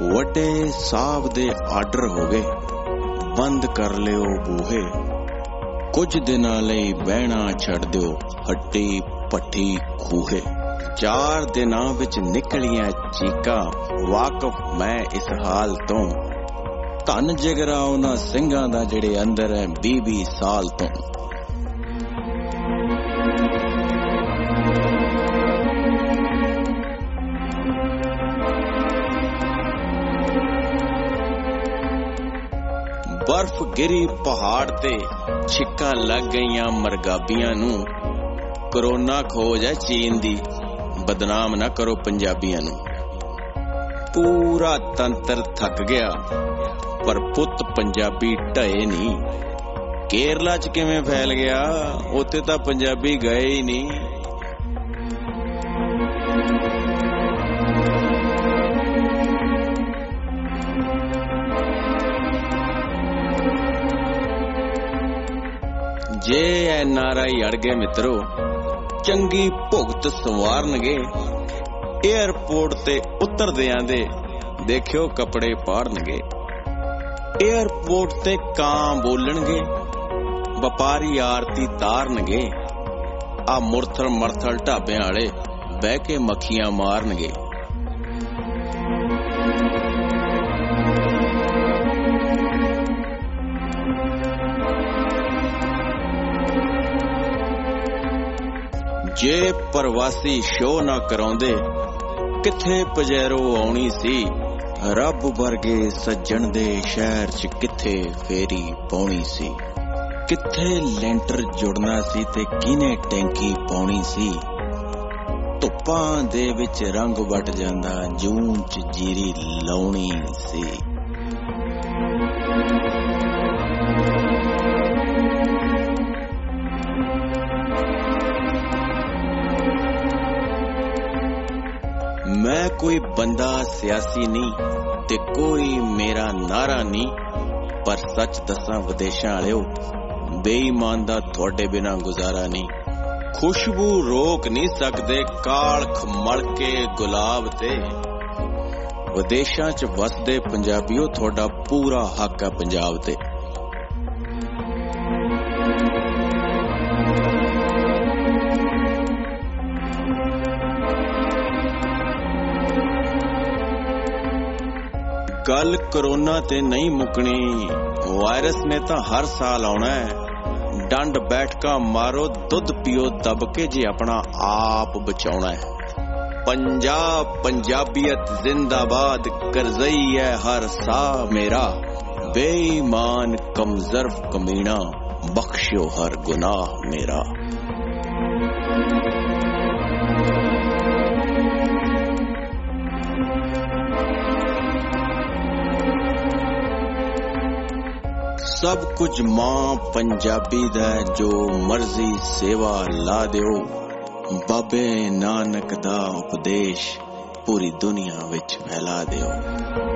ਵੱਡੇ ਸਾਹਿਬ ਦੇ ਆਰਡਰ ਹੋ ਗਏ, ਬੰਦ ਕਰ ਲਿਓ ਬੂਹੇ, ਕੁਝ ਦਿਨਾਂ ਲਈ ਬਹਿਣਾ ਛੱਡ ਦਿਓ ਹੱਟੀ ਭੱਠੀ ਖੂਹੇ। 4 ਦਿਨਾਂ ਵਿੱਚ ਨਿਕਲੀਆਂ ਚੀਕਾਂ, ਵਾਕਫ ਮੈਂ ਇਸ ਹਾਲ ਤੋਂ, ਧੰਨ ਜਿਗਰਾ ਉਹਨਾਂ ਸਿੰਘਾਂ ਦਾ ਜਿਹੜੇ ਅੰਦਰ ਹੈ 20 ਸਾਲ ਤੋਂ। ਬਰਫ਼ ਗਿਰੀ ਪਹਾੜ ਤੇ, ਛਿੱਕਾਂ ਲੱਗ ਗਈਆਂ ਮਰਗਾਬੀਆਂ ਨੂੰ। ਕਰੋਨਾ ਖੋਜ ਹੈ ਚੀਨ ਦੀ, ਬਦਨਾਮ ਨਾ ਕਰੋ ਪੰਜਾਬੀਆਂ ਨੂੰ। ਪੂਰਾ ਤੰਤਰ ਥੱਕ ਗਿਆ ਪਰ ਪੁੱਤ ਪੰਜਾਬੀ ਢਏ ਨਹੀਂ। ਕੇਰਲਾ 'ਚ ਕਿਵੇਂ ਫੈਲ ਗਿਆ, ਉੱਥੇ ਤਾਂ ਪੰਜਾਬੀ ਗਏ ਹੀ ਨਹੀਂ। ਜੇ NRI ਅੜ ਗਏ ਮਿੱਤਰੋ, ਚੰਗੀ ਭੁਗਤ ਸਵਾਰਨਗੇ। ਏਅਰਪੋਰਟ ਤੇ ਉਤਰਦਿਆਂ ਦੇ ਦੇਖਿਓ ਕੱਪੜੇ ਪਾੜਨਗੇ। ਏਅਰਪੋਰਟ ਤੇ ਕਾਂ ਬੋਲਣਗੇ, ਵਪਾਰੀ ਆਰਤੀ ਤਾਰਨਗੇ। ਆ ਮੁਰਥਲ ਮਰਥਲ ਢਾਬਿਆਂ ਵਾਲੇ ਬਹਿ ਕੇ ਮੱਖੀਆਂ ਮਾਰਨਗੇ। ਜੇ ਪ੍ਰਵਾਸੀ ਸ਼ੋਅ ਨਾ ਕਰਾਉਂਦੇ, ਕਿੱਥੇ ਪਜੈਰੋ ਆਉਣੀ ਸੀ। ਰੱਬ ਵਰਗੇ ਸੱਜਣ ਦੇ ਸ਼ਹਿਰ 'ਚ ਕਿੱਥੇ ਫੇਰੀ ਪਾਉਣੀ ਸੀ। ਕਿੱਥੇ ਲੈਂਟਰ ਜੁੜਨਾ ਸੀ ਤੇ ਕਿਹਨੇ ਟੈਂਕੀ ਪਾਉਣੀ ਸੀ। ਧੁੱਪਾਂ ਦੇ ਵਿੱਚ ਰੰਗ ਵੱਟ ਜਾਂਦਾ, ਜੂਨ 'ਚ ਜੀਰੀ ਲਾਉਣੀ ਸੀ। ਮੈਂ ਕੋਈ ਬੰਦਾ ਸਿਆਸੀ ਨਹੀਂ ਤੇ ਕੋਈ ਮੇਰਾ ਨਾਰਾ ਨਹੀਂ, ਪਰ ਸੱਚ ਦੱਸਾਂ ਵਿਦੇਸ਼ਾਂ ਵਾਲਿਓ, ਬੇਈਮਾਨ ਦਾ ਤੁਹਾਡੇ ਬਿਨਾਂ ਗੁਜ਼ਾਰਾ ਨਹੀਂ। ਖੁਸ਼ਬੂ ਰੋਕ ਨਹੀਂ ਸਕਦੇ ਕਾਲਖ ਮਲ ਕੇ ਗੁਲਾਬ ਤੇ। ਵਿਦੇਸ਼ਾਂ 'ਚ ਵਸਦੇ ਪੰਜਾਬੀਓ, ਤੁਹਾਡਾ ਪੂਰਾ ਹੱਕ ਹੈ ਪੰਜਾਬ ਤੇ। ਗੱਲ ਕਰੋਨਾ ਤੇ ਨਹੀਂ ਮੁੱਕਣੀ, ਵਾਇਰਸ ਨੇ ਤਾਂ ਹਰ ਸਾਲ ਆਉਣਾ ਹੈ। ਡੰਡ ਬੈਠਕਾਂ ਮਾਰੋ, ਦੁੱਧ ਪੀਓ ਦੱਬ ਕੇ ਜੇ ਆਪਣਾ ਆਪ ਬਚਾਉਣਾ ਹੈ। ਪੰਜਾਬ ਪੰਜਾਬੀਅਤ ਜ਼ਿੰਦਾਬਾਦ, ਕਰਜ਼ਈ ਹੈ ਹਰ ਸਾਹ ਮੇਰਾ। ਬੇਈਮਾਨ ਕਮਜ਼ਰਫ ਕਮੀਣਾ, ਬਖਸ਼ਿਓ ਹਰ ਗੁਨਾਹ ਮੇਰਾ। ਸਭ ਕੁਝ ਮਾਂ ਪੰਜਾਬੀ ਦਾ, ਜੋ ਮਰਜ਼ੀ ਸੇਵਾ ਲਾ ਦਿਓ। ਬਾਬੇ ਨਾਨਕ ਦਾ ਉਪਦੇਸ਼ ਪੂਰੀ ਦੁਨੀਆ ਵਿੱਚ ਫੈਲਾ ਦਿਓ।